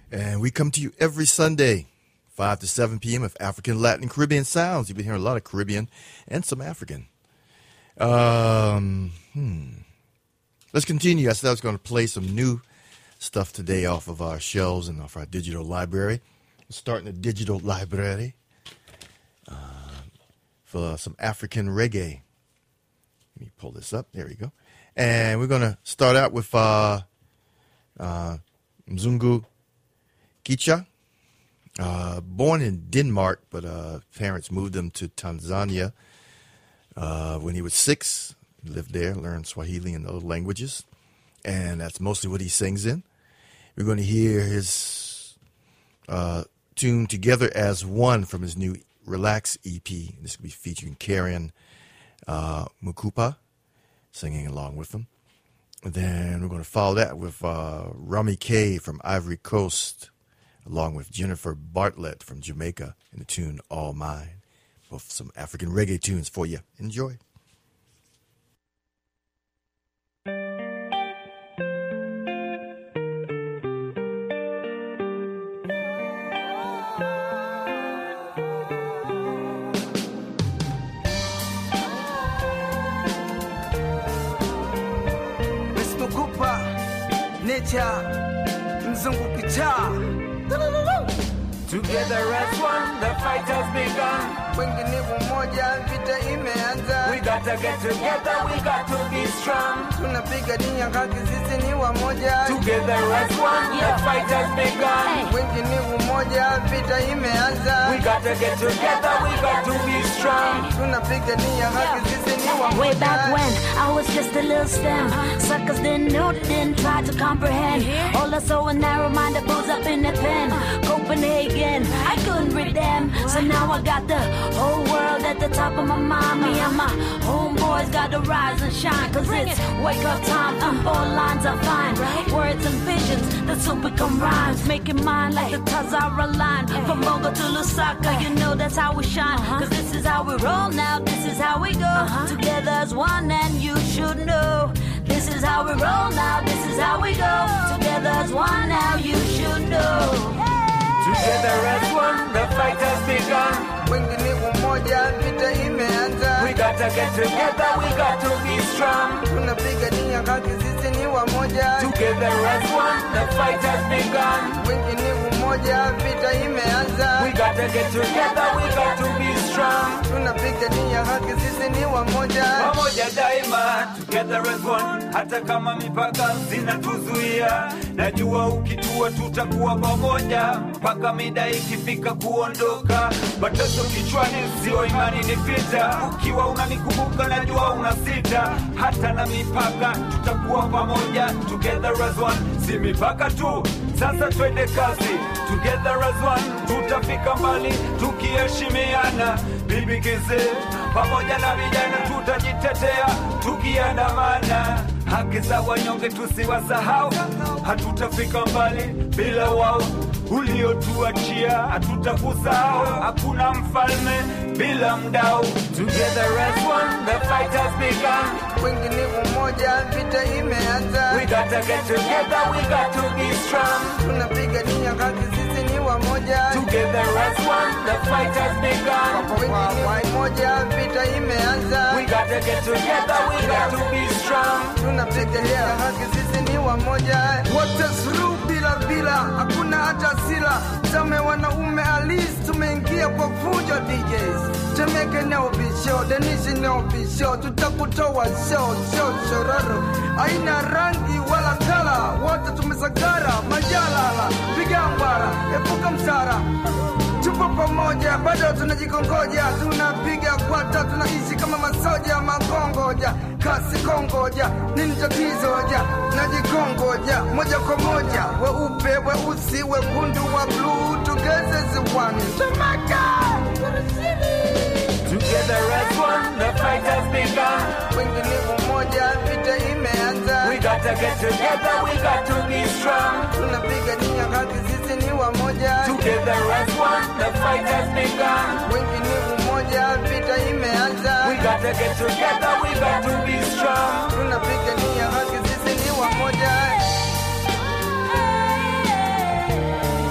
And we come to you every Sunday, 5 to 7 p.m. of African, Latin, Caribbean sounds. You've been hearing a lot of Caribbean and some African. Let's continue. I said I was going to play some new stuff today off of our shelves and off our digital library. Starting the digital library for some African reggae. Let me pull this up. There we go. And we're going to start out with Mzungu Kicha. Born in Denmark, but parents moved him to Tanzania when he was 6. He lived there, learned Swahili and other languages. And that's mostly what he sings in. We're going to hear his tune Together as One from his new Relax EP. This will be featuring Karen Mukupa singing along with him. And then we're going to follow that with Rami K from Ivory Coast, along with Jennifer Bartlett from Jamaica in the tune All Mine. Both some African reggae tunes for you. Enjoy. Mzungu Kicha. Together as one, the fight has begun. Wengine umoja, vita imeanza. We gotta get together, we got to be strong. Tunapigania haki, sisi ni wamoja. Together as one, the fight has begun. Wengine umoja, vita imeanza. We gotta get together, we got to be strong. Tunapigania haki, sisi ni wamoja. Way back when I was just a little stem, suckers didn't know, they didn't try to comprehend. All I saw was narrow-minded bulls up in the pen. Copenhagen, I couldn't read them, so now I got the whole world at the top of my mind. Me and my homeboys got to rise and shine, cause it's wake up time and all lines are fine. Words and visions that soon become rhymes, making mine like the Tazara line. From Bongo to Lusaka, you know that's how we shine, cause this is how we roll now, this is how we go. Together as one, and you should know. This is how we roll now, this is how we go. Together as one, now you should know. Together as one, the fight has begun. Wengine umoja, vita imeanza. We gotta get together, we got to be strong. Tunapigania haki, sisi ni wamoja. Together as one, the fight has begun. Wengine umoja, vita imeanza. We gotta get together, we got to be strong. Tunapigania haki, sisi ni wamoja. Pamoja daima, together as one. Hata kama mipaka zinatuzuia, najua ukitua tutakuwa pamoja mpaka mida ikifika kuondoka. Batoto kichwani sio imani ni vita. Ukiwa unanikumbuka najua unasita. Hata na mipaka tutakuwa pamoja. Together as one, si mipaka tu. Sasa twende kazi. Together as one, tutafika mbali tukiheshimiana. Bibi Kize, pamoja na vijana tutajitetea tukiandamana. Haki za wanyonge tusiwasahau. Hatutafika mbali bila wao. Uliotuachia hatutakusahau. Hakuna mfalme bila mdau. Together as one, the fight has begun. Wengine umoja, vita imeanza. We gotta get together, we got to be strong. Tunapigania haki, sisi ni wamoja. Together as one, the fight has begun. Wengine umoja, vita imeanza. We gotta get together, we got to be strong. Tunapigania haki, sisi ni wamoja. Wote suru bila, hakuna hata sila. Tame wanaume halisi, tumeingia kwa fujo DJs. Jamaica now be show, the nation now be show. Tutakutoa show, shororo. Aina rangi wala kala, wote tumesagara. Majalala, piga ngwara, epuka msara. Tupo pamoja, bado tunajikongoja. Tunapiga kwata, tunaishi kama masoja. Makongoja, kasi kongoja. Nini tatizoja, najikongoja. Moja kwa moja, weupe, weusi, wekundu, wa blue. Together as one, Jamaica. Together as one, the fight has begun. Wengine umoja, vita imeanza. We gotta get together, we got to be strong. Tunapigania haki, sisi ni wamoja. Together as one, the fight has begun. Wengine umoja, vita imeanza. We gotta get together, we got to be strong. Tunapigania haki, sisi ni wamoja.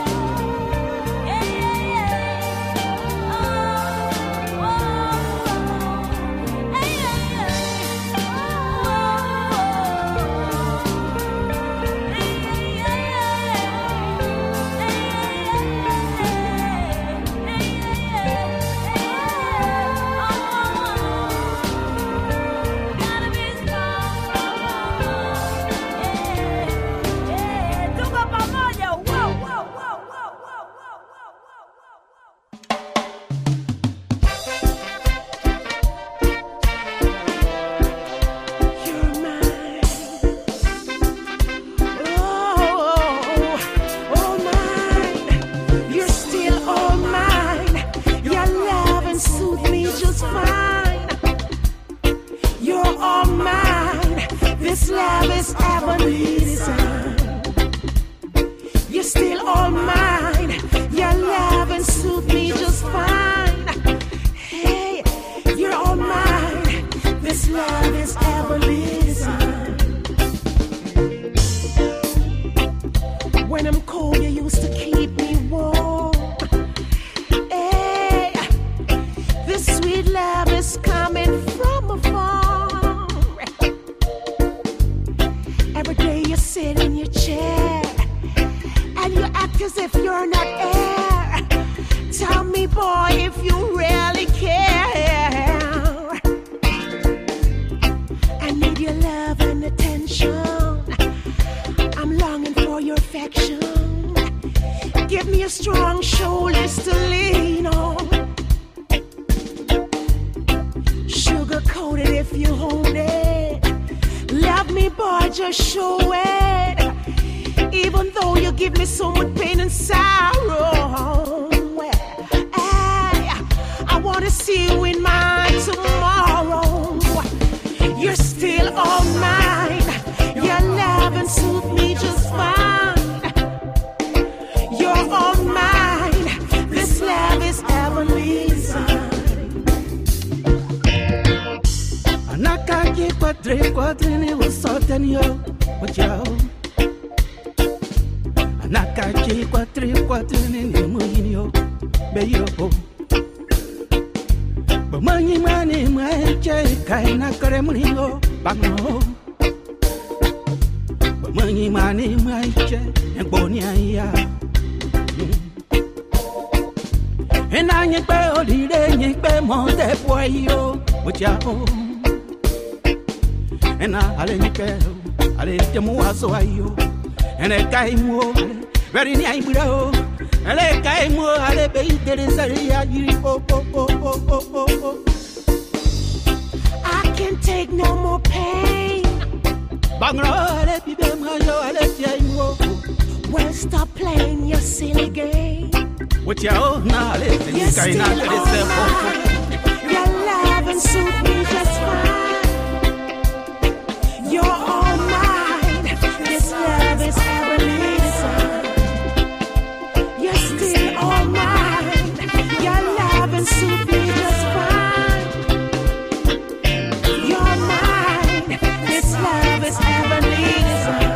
This love is Ebenezer. You're still all mine. Your love and suit me just fine. Hey, you're all mine. This love is Ebenezer. When I'm cold, you used to keep me warm. Hey, this sweet love is coming from afar. Every day you sit in your chair and you act as if you're not air. Tell me, boy, if you really care. I need your love and attention. I'm longing for your affection. Give me a strong shoulders to lean on. Sugar coated if you hold it. Love me, boy, just show it. Even though you give me so much pain and sorrow. I wanna see you in my tomorrow. You're still all mine. Your love and soothe me just fine. You're all mine. This love is Ebenezer. Anakaki quadrini was sotenio, but yo. Anakaki quadrini muinio, beyo. But money, my check, kaina karemunio, bango. But money, my check, and bonia. And I ain't be monte boyo, but ya home. And I didn't so ayo, and a guy more, very nice below, and a guy more, I bet there is I can't take no more pain. Well, stop playing your silly game. What you own now? You're still all mine. Your love and suit me just fine. You're all mine. This love is Ebenezer. You're still all mine. Your love and suit me just fine. You're mine. This love is Ebenezer.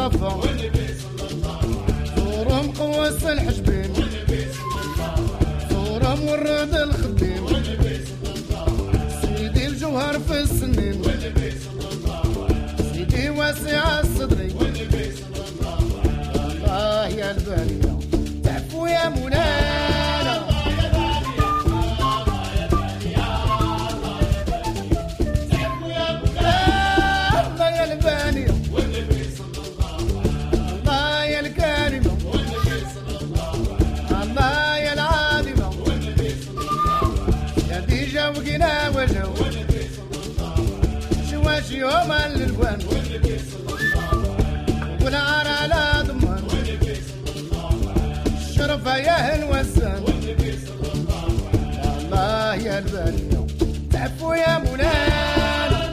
المصطفى صورهم قوس الحجبين صورهم ورد الخديم سيدي الجوهر في السنين سيدي واسع الصدري الله يا البالية تعفو يا مولانا الله يا البالية الله يا الكريمة الله يا العظيمة يا دي جوقنا وجو شواش يوم الالوان والعار على ضمان الشرف يا الوسان الله يا البالية تعفو يا مولانا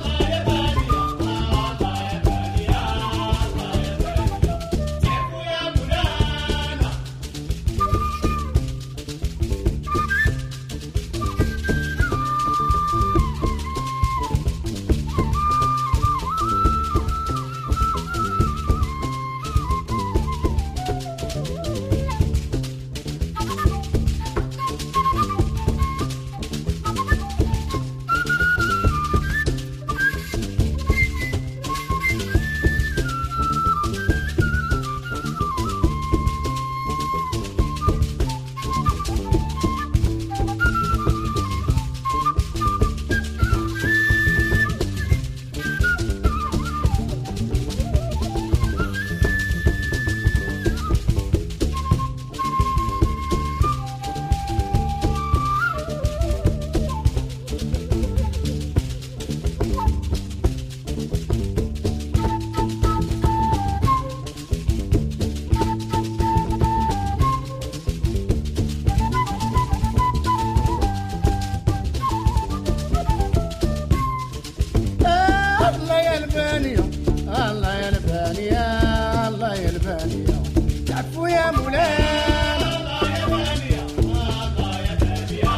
الله يا البانية الله يا البانية الله يا البانية تعفو يا مولانا الله يا البانية الله يا البانية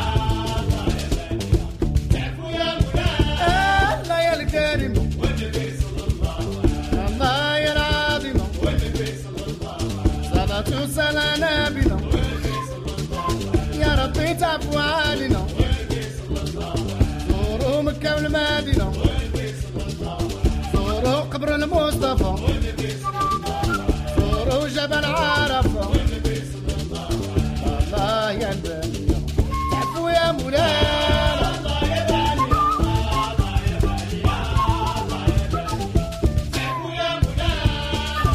تعفو يا مولانا الله يا الكريم والنبي صلى الله الله يا العظيمة والنبي صلى الله صلاة وسلام نبينا والنبي صلى الله يا ربي تعفو علينا والنبي صلى الله زوروا مكة والمدينة صوروا قبر المصطفى صوروا جبل عرفة الله يا البالية تعفو يا مولانا الله يا بالية الله يا بالية الله يا بالية تعفو يا مولانا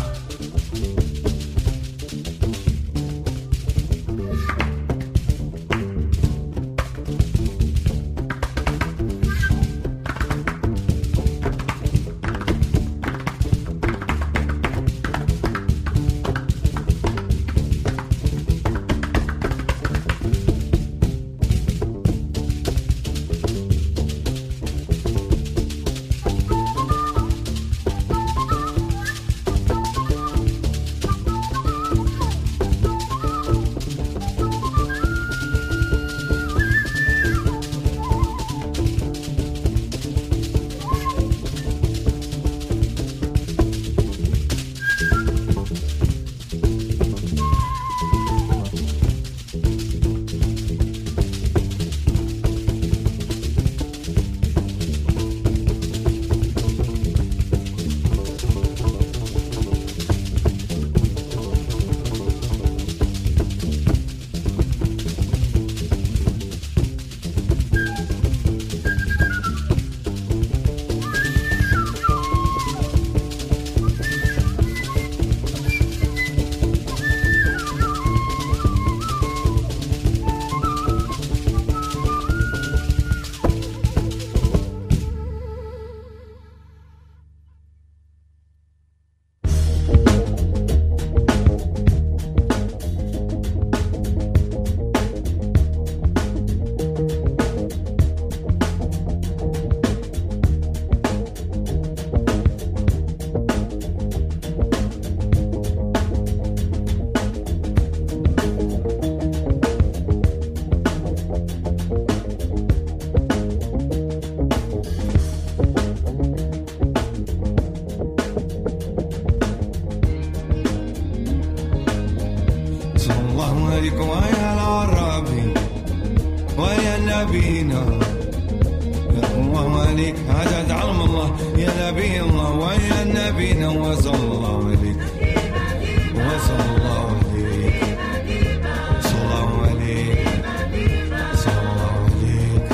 الله عليك ويا العربي ويا نبينا الله عليك عدد علم الله يا نبي الله ويا نبينا وصلى الله عليك وصلى الله عليك صلى الله عليك صلى الله عليك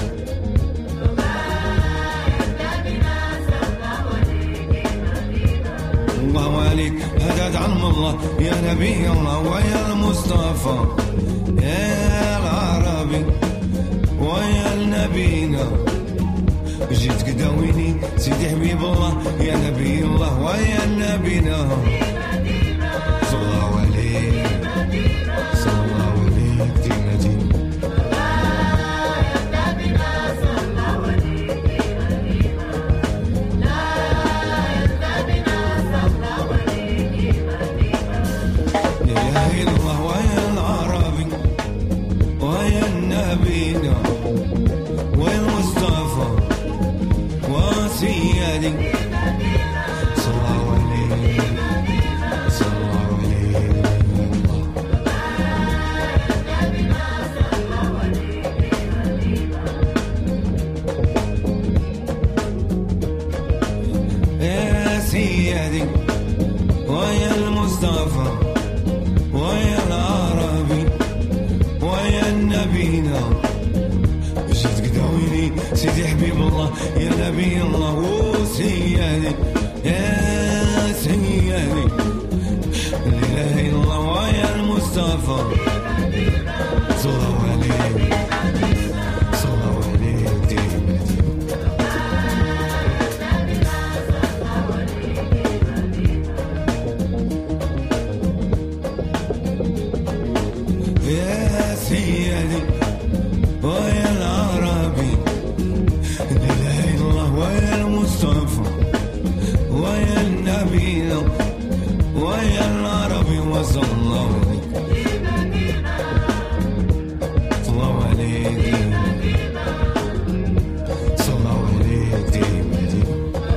الله عليك عدد علم الله يا نبي الله ويا المصطفى يا العربي ويا نبينا جيت قداويني سيدي حبيب الله يا نبي الله ويا نبينا صلى الله عليك صلى الله عليك ديما ديما يا الله ويا العربي ويا نبينا ويا المصطفى وسيدي صلى الله عليه صلى الله عليه يا سيدي ويا المصطفى ويا العربي ويا نبينا جيت قداويني سيدي حبيب الله يا نبي الله وسيدي يا سيدي لا اله الا الله ويا المصطفى صلى الله عليه صلى الله عليه ديما يا سيدي ويا العربي لا اله الا الله ويا المصطفى ويا النبي ويا العربي وصلى الله عليك صلى الله عليك صلى الله عليك ديما ديما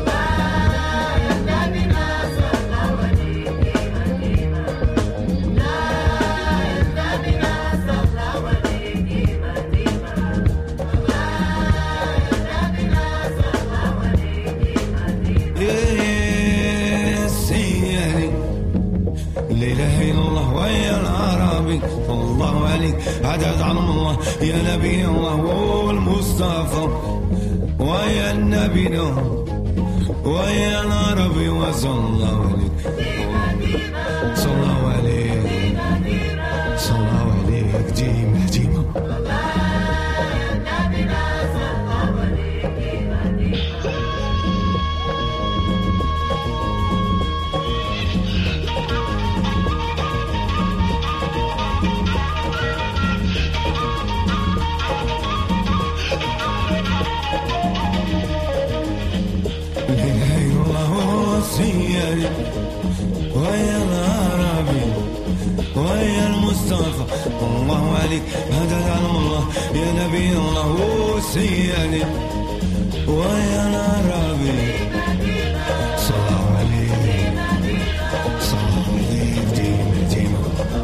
يا سيدي لا اله الا الله ويا العربي صلى الله عليك عدد علم الله يا نبي الله والمصطفى ويا النبي ويا العربي وصلى الله عليك صلى الله عليك صلى الله عليك ديما ديما لا اله الا الله وسيدي ويا العربي ويا المصطفى الله عليك هذا علم الله يا نبي الله وسيدي ويا العربي صلى الله عليه صلى الله عليه ديما ديما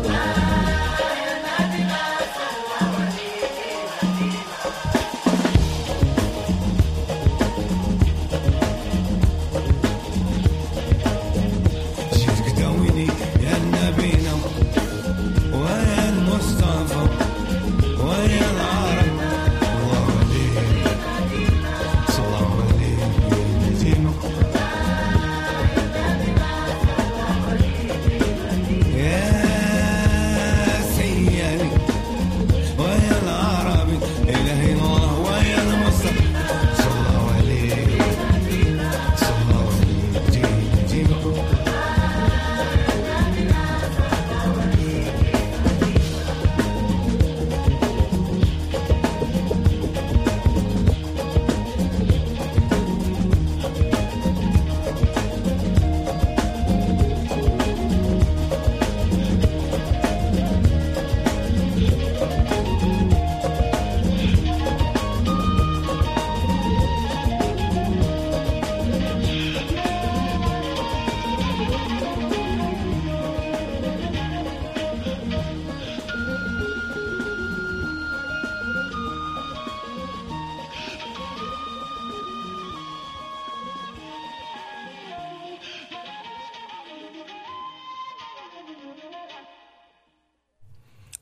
جيت قداويني يا نبينا ويا المصطفى ويا العرب الله عليه صلى الله عليه ديما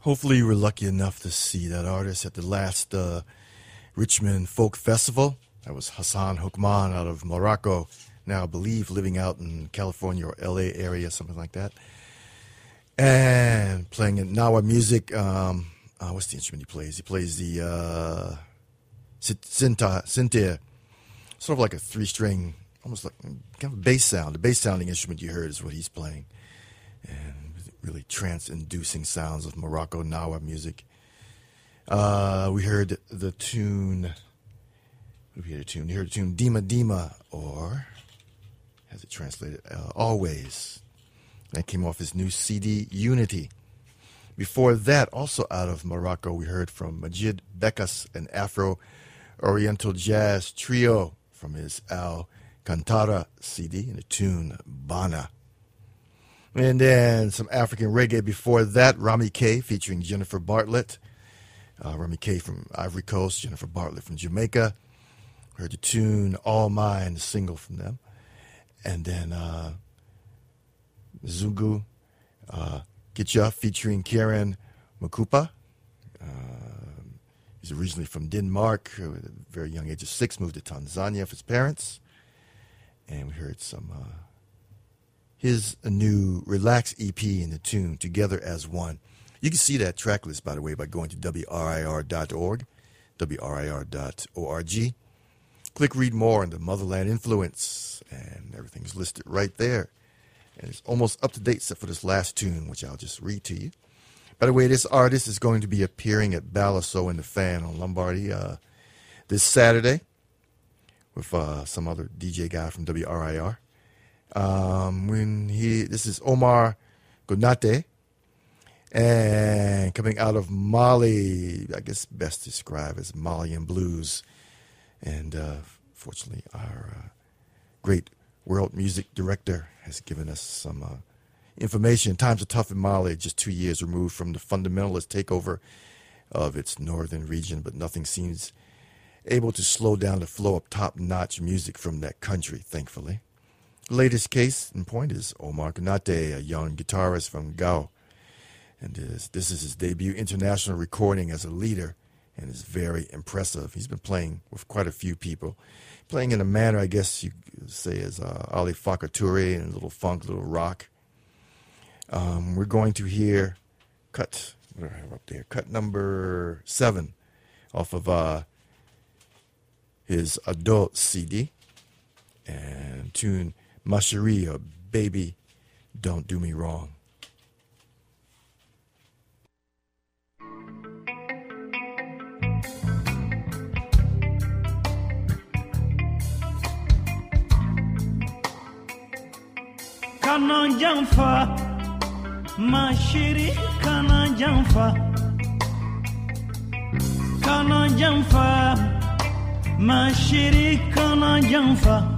Hopefully, you were lucky enough to see that artist at the last Richmond Folk Festival. That was Hassan Houkman out of Morocco, now I believe living out in California or LA area, something like that. And playing in Nawa music. What's the instrument he plays? He plays the Sintia, sort of like a three-string, almost like kind of a bass sound. The bass-sounding instrument you heard is what he's playing. And really trance-inducing sounds of Morocco Nawa music. We heard the tune. We heard the tune Dima Dima, or as it translated, Always. That came off his new CD, Unity. Before that, also out of Morocco, we heard from Majid Bekas, an Afro-Oriental jazz trio from his Al Cantara CD, and the tune Bana. And then some African reggae before that, Rami K featuring Jennifer Bartlett. Rami K from Ivory Coast, Jennifer Bartlett from Jamaica. Heard the tune All Mine, the single from them. And then Zungu Kitcha featuring Karen Makupa. He's originally from Denmark. At a very young age of 6, moved to Tanzania with his parents. And we heard some his new Relax EP in the tune Together as One. You can see that track list, by the way, by going to WRIR.org, WRIR.org. Click Read More on the Motherland Influence, and everything's listed right there. And it's almost up to date except for this last tune, which I'll just read to you. By the way, this artist is going to be appearing at Balasso in the Fan on Lombardy this Saturday with some other DJ guy from WRIR. This is Omar Gonate, and coming out of Mali, I guess best described as Malian blues. And fortunately, our great world music director has given us some information. Times are tough in Mali, just 2 years removed from the fundamentalist takeover of its northern region, but nothing seems able to slow down the flow of top-notch music from that country, thankfully. The latest case in point is Omar Konate, a young guitarist from Gao. And this is his debut international recording as a leader, and is very impressive. He's been playing with quite a few people, playing in a manner, I guess you could say, as Ali Farka Touré, and a little funk, a little rock. We're going to hear cut number 7 off of his adult CD, and tune Ma Chérie, or Baby, Don't Do Me Wrong. Kana jamfa, ma chérie, kana jamfa. Kana jamfa, ma chérie, kana jamfa.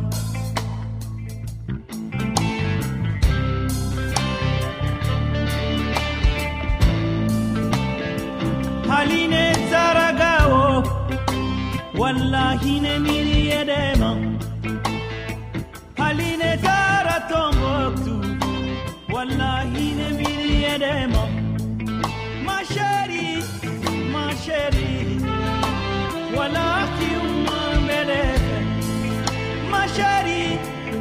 Haline zaragao, wallahi ne miri edema. Haline zaratomoktu, wallahi ne miri edema. Ma chérie, wallahi umman belefe. Ma chérie,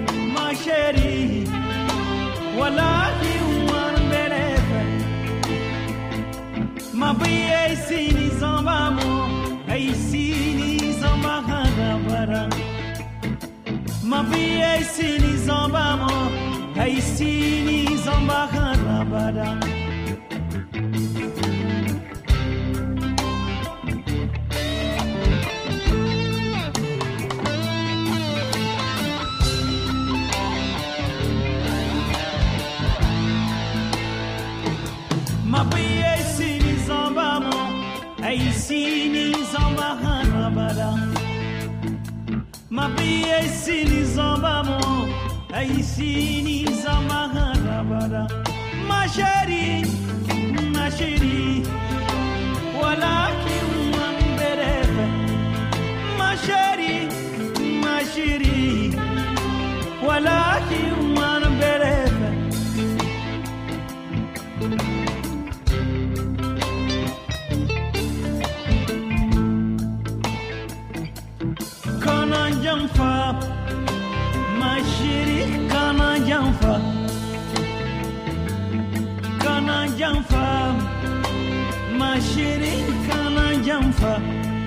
wallahi umman belefe. Ma biye sini zambamo, ay sini zambahana bara. Ma biye sini zambamo, ay sini zambahana bara. Ma biye sini zambamo, ay sini zambahana bara. Ma biye sini zambamo, ay sini zambahana bara. Ma chérie, walaki umman berefe. Ma chérie, walaki umman berefe. Janfa, ma chérie, Kana Janfa, Kana Janfa, ma chérie, Kana Janfa.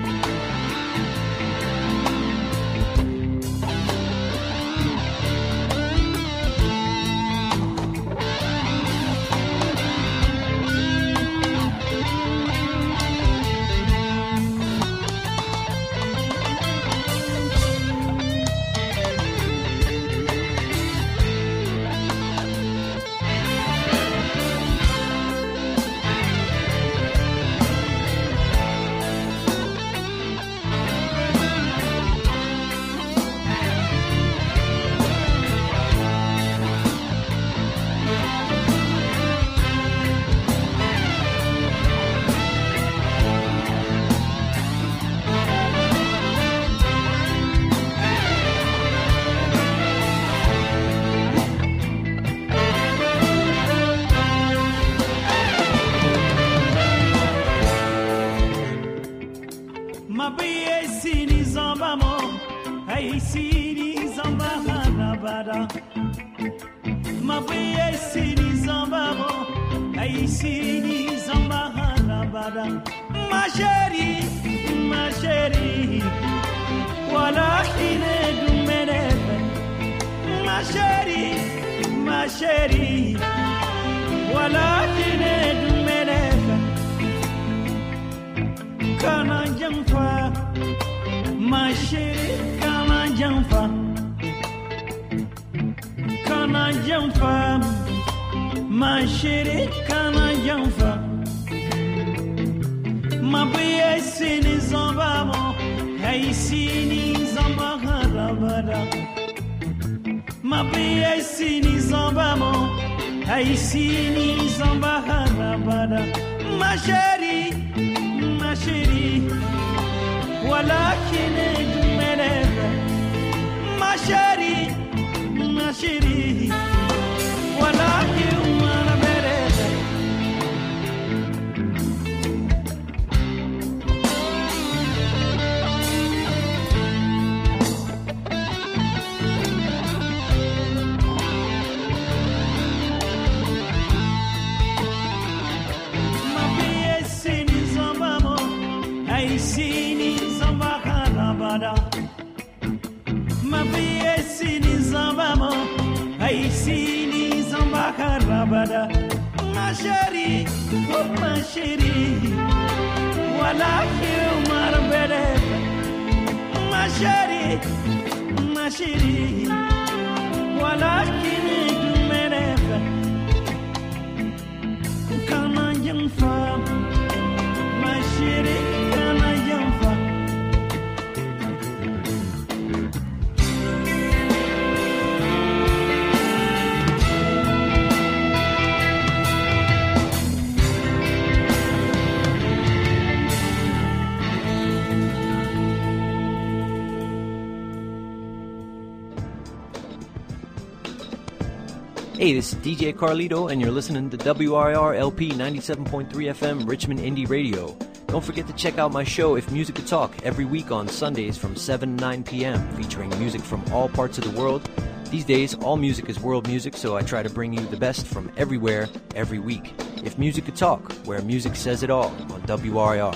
Hey, this is DJ Carlito, and you're listening to WRIR LP 97.3 FM Richmond Indie Radio. Don't forget to check out my show, If Music Could Talk, every week on Sundays from 7 to 9 p.m., featuring music from all parts of the world. These days, all music is world music, so I try to bring you the best from everywhere, every week. If Music Could Talk, where music says it all, on WRIR.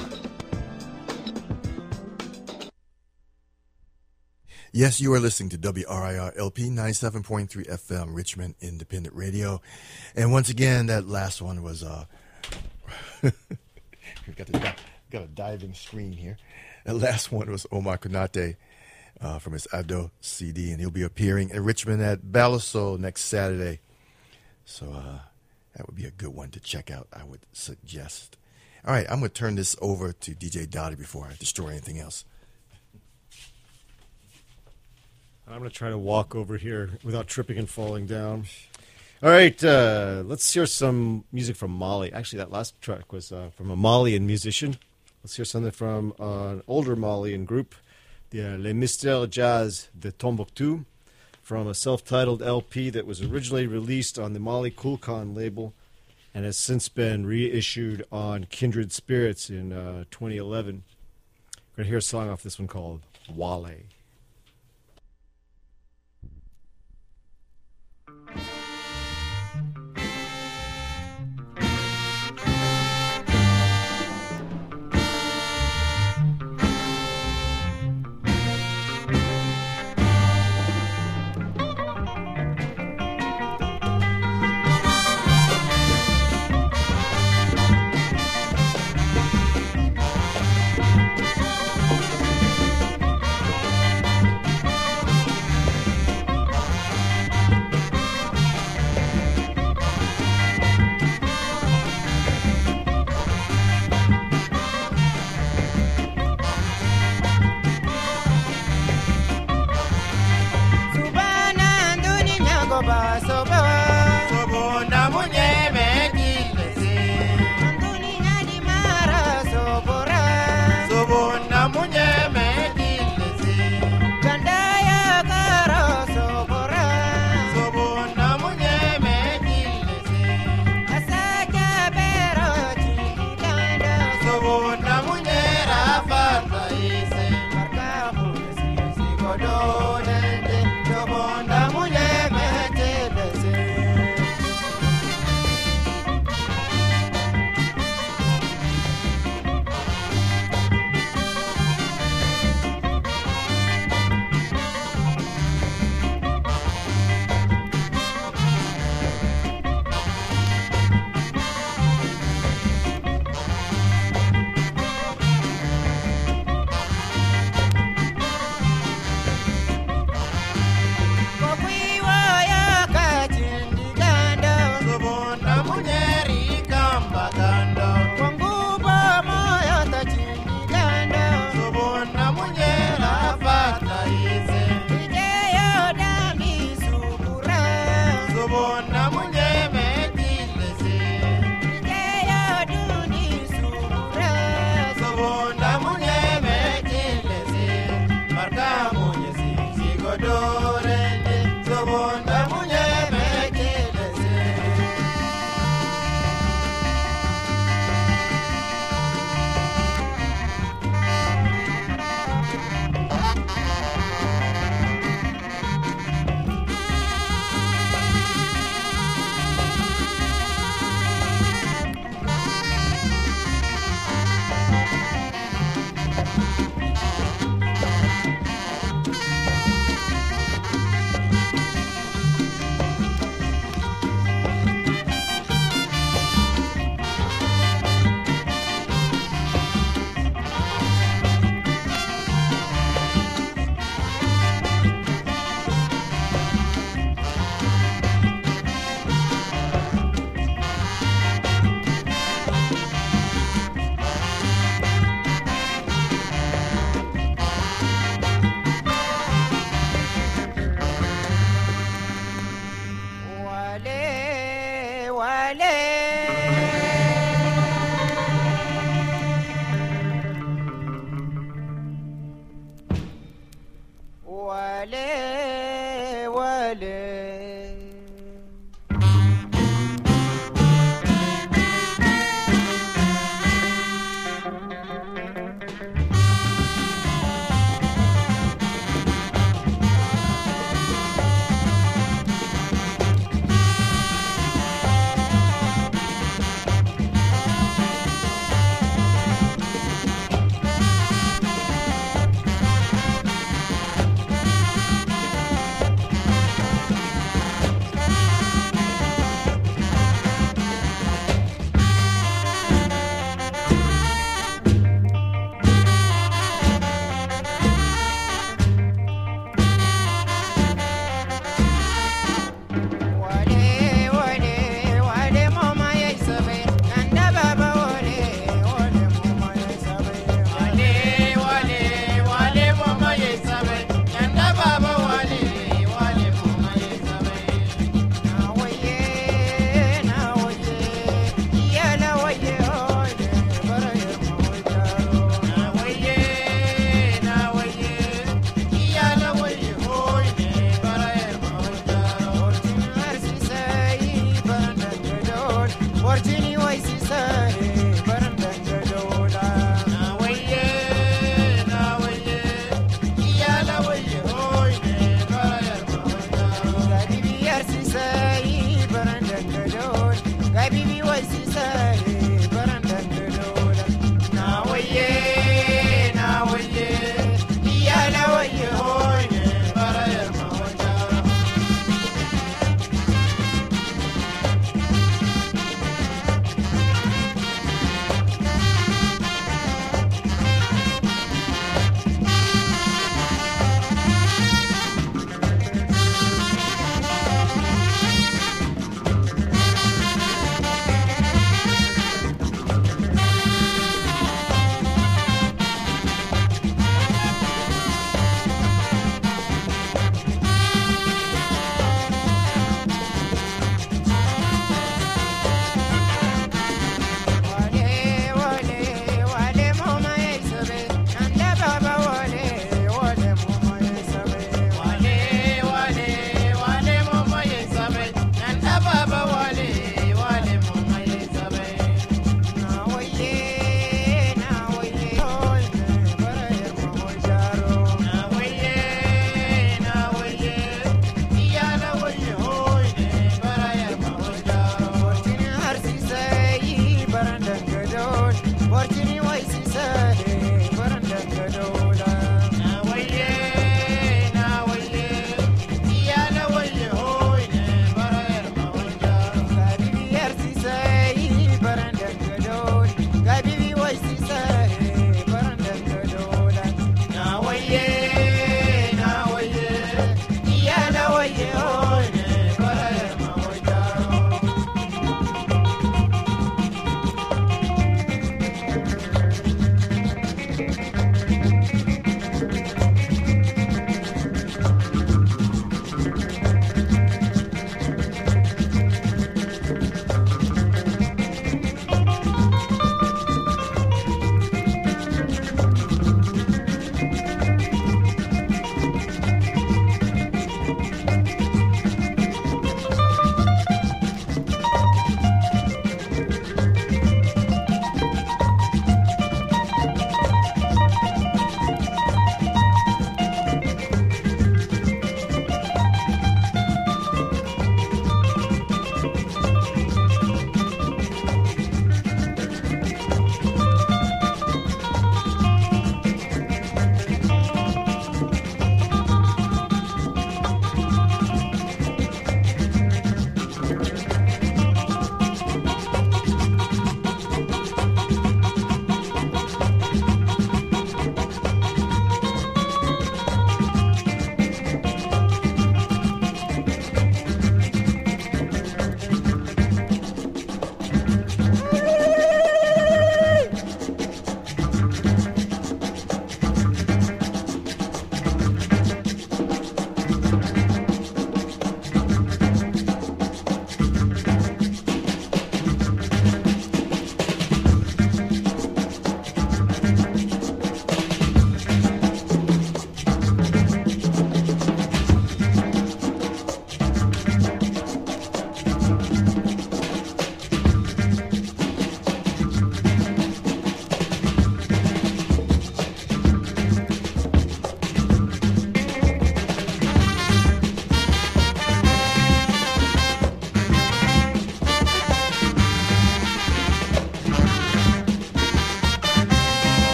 Yes, you are listening to WRIR LP 97.3 FM Richmond Independent Radio. And once again, that last one was we've got a diving screen here. That last one was Omar Konate from his Ado CD, and he'll be appearing in Richmond at Balaso next Saturday. So that would be a good one to check out, I would suggest. All right, I'm going to turn this over to DJ Dottie before I destroy anything else. I'm going to try to walk over here without tripping and falling down. All right, let's hear some music from Mali. Actually, that last track was from a Malian musician. Let's hear something from an older Malian group, the Les Mystères Jazz de Tombouctou, from a self-titled LP that was originally released on the Mali Kulkan label and has since been reissued on Kindred Spirits in 2011. We're going to hear a song off this one called Wale.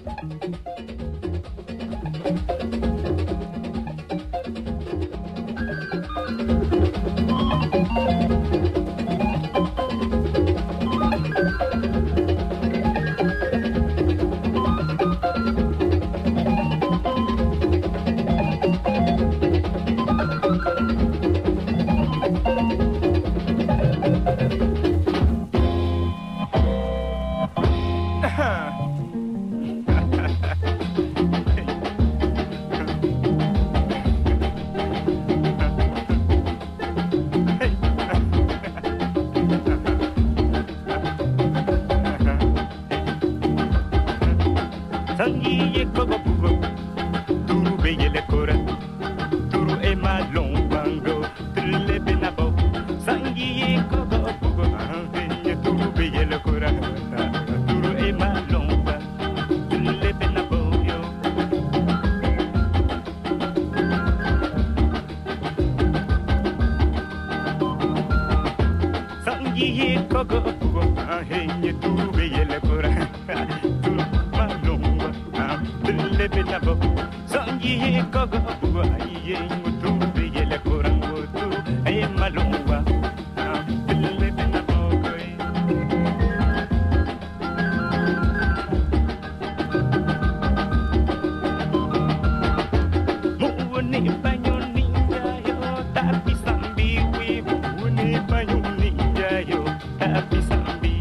Sangiye kogo bugo, turu beyele kora, turu e malon bango, tule benabo. Sangiye kogo bugo, benye turu beyele kora, turu e malon bango, tule benabo yo. Sangiye kogo bugo, benye turu beyele kora, turu malon. Benabo, sangi kogo bugo aye ngutu biyele korango tu ay malungwa bille benabo koy muwoni banyo ninja yo tapi sambiwi muwoni banyo ninja yo tapi sambiwi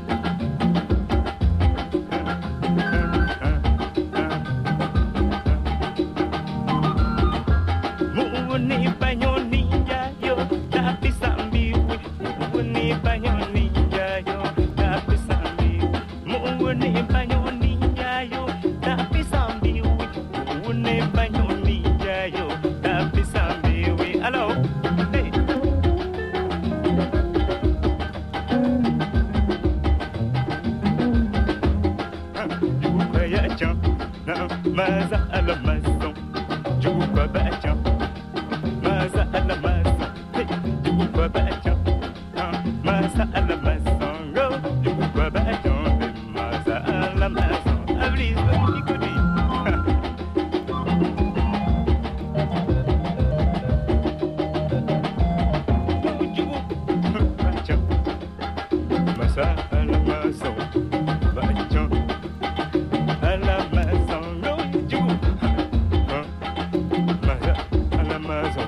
Ni banyo ninja yo tapi sambiwi ni banyo ninja yo tapi sambiwi ni banyo ninja yo tapi sambiwi ni banyo ninja yo tapi sambiwi hello hey juka ya chan na maza ala mason juka ba chan Masa ala masa, hey, juka baca, masa ala masa, go, juka baca, masa ala masa, abris berikudi. Juka baca, masa ala masa, baca, ala masa, go, juka, masa ala masa.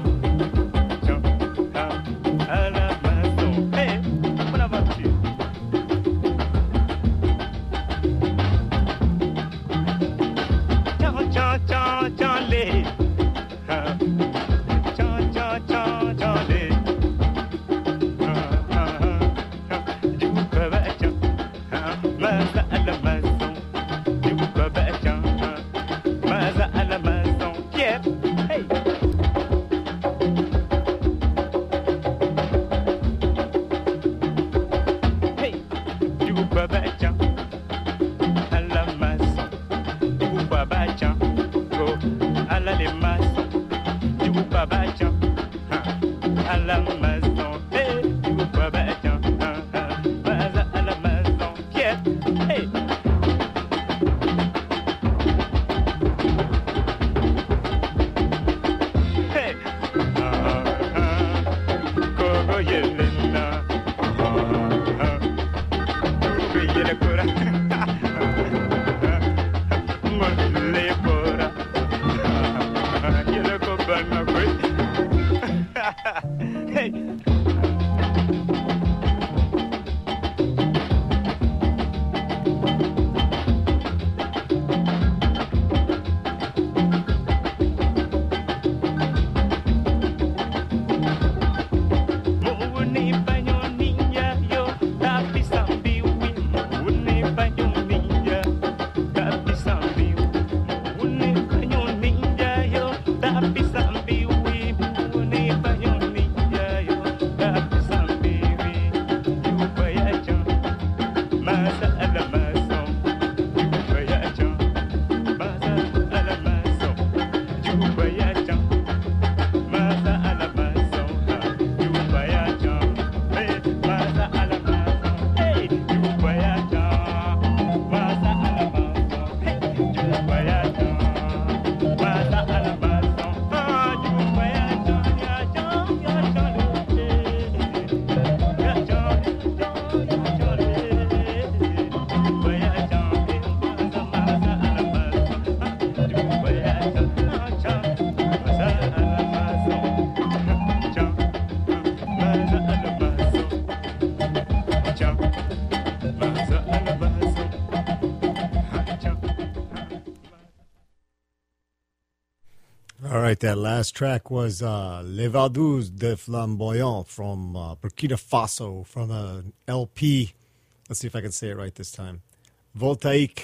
All right, that last track was Les Vadous de Flamboyant from Burkina Faso from an LP. Let's see if I can say it right this time. Voltaic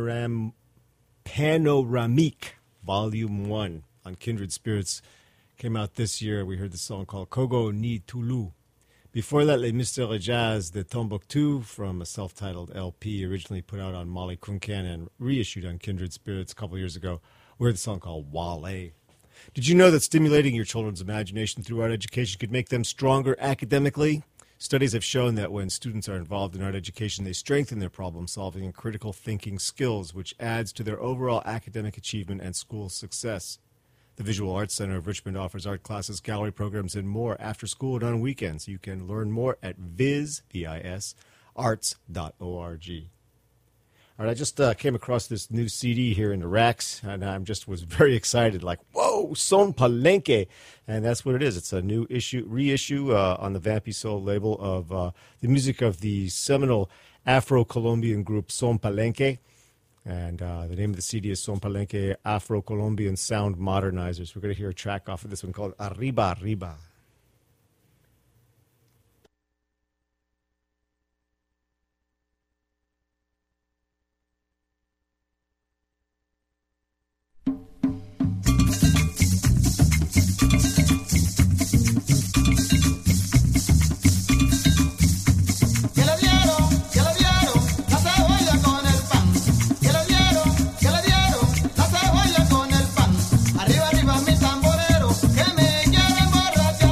Panoramique, Volume 1 on Kindred Spirits. Came out this year. We heard the song called Kogo Ni Toulou. Before that, Les Mystères Jazz de Tombouctou from a self-titled LP originally put out on Molly Kunkan and reissued on Kindred Spirits a couple years ago. We heard the song called Wale. Did you know that stimulating your children's imagination through art education could make them stronger academically? Studies have shown that when students are involved in art education, they strengthen their problem-solving and critical thinking skills, which adds to their overall academic achievement and school success. The Visual Arts Center of Richmond offers art classes, gallery programs, and more after school and on weekends. You can learn more at arts.org. All right, I just came across this new CD here in the racks, and I was very excited, like, whoa, Son Palenque. And that's what it is. It's a new reissue on the Vampy Soul label of the music of the seminal Afro-Colombian group Son Palenque. And the name of the CD is Son Palenque Afro-Colombian Sound Modernizers. We're going to hear a track off of this one called Arriba Arriba. Arriba mi tamborero, que me quiere emborrachar.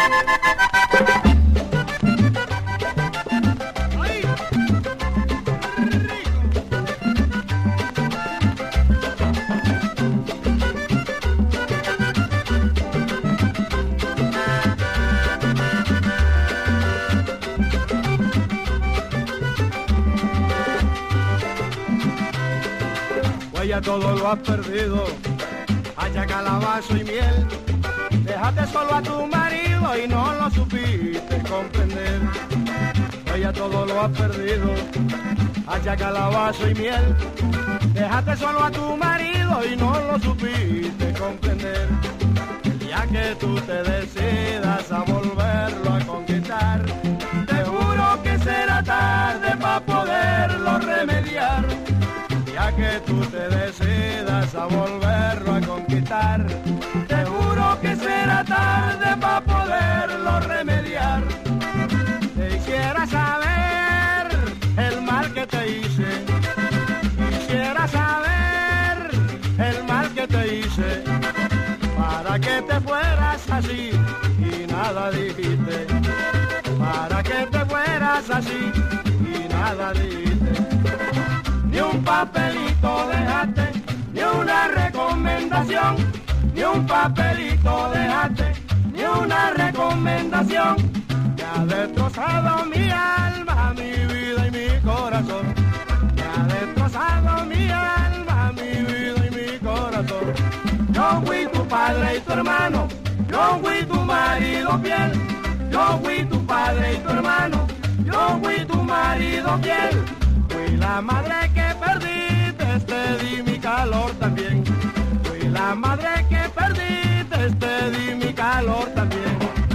Ya todo lo has perdido, haya calabazo y miel. Dejaste solo a tu marido y no lo supiste comprender. Ya todo lo has perdido, haya calabazo y miel. Dejaste solo a tu marido y no lo supiste comprender. Ya que tú te decidas a volverlo a conquistar, te juro que será tarde para poderlo remediar. Ya que tú te decidas a volverlo a conquistar, te juro que será tarde para poderlo remediar. Quisiera saber el mal que te hice, quisiera saber el mal que te hice, para que te fueras así y nada dijiste, para que te fueras así y nada dijiste. Ni un papelito dejaste, ni una recomendación, ni un papelito dejaste, ni una recomendación, que ha destrozado mi alma, mi vida y mi corazón, que ha destrozado mi alma, mi vida y mi corazón. Yo fui tu padre y tu hermano, yo fui tu marido fiel, yo fui tu padre y tu hermano, yo fui tu marido fiel. Fui la madre que perdiste, te di mi calor también. Fui la madre que perdiste, te di mi calor también.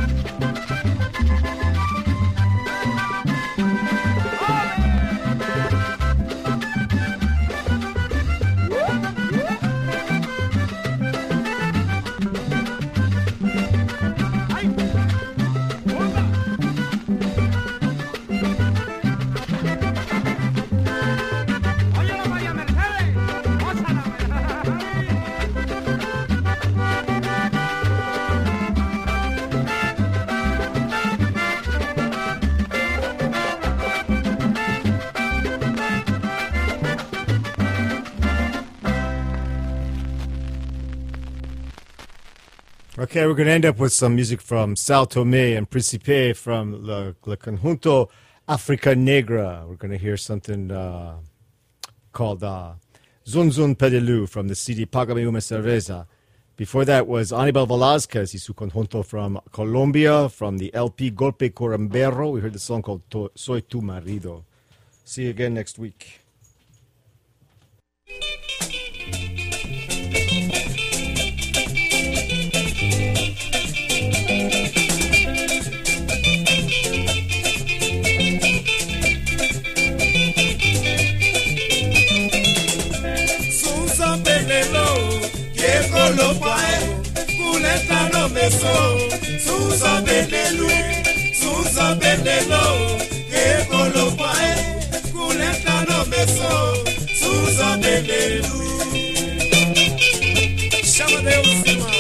Okay, we're going to end up with some music from Sao Tome and Principe from Le Conjunto Africa Negra. We're going to hear something called Zun Zun Pedelu from the CD Págame Una Cerveza. Before that was Aníbal Velázquez y su conjunto from Colombia, from the LP Golpe Corambero. We heard the song called Soy Tu Marido. See you again next week. Lo pae, culeta no me so, Susa Benelu, que con lo pae, culeta no me so, Susa Benelu. Chama Deus, irmão.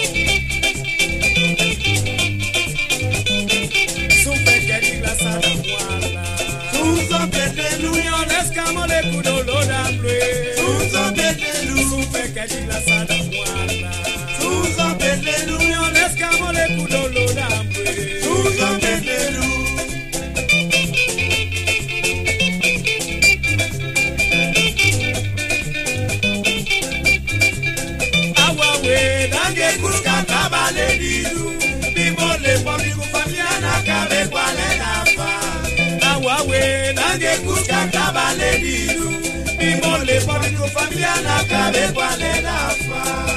Super querida sana muala. Susa Benelu, yones camole kudolo da blue. Susa Benelu, super querida sana muala. Susa Benelu, yones camole kudolo da blue. Susa Benelu. Nange kuskata baledidu Bimole pomiku famiana kabe kwale nafa Awawe nange kuskata baledidu Bimole pomiku famiana kabe kwale nafa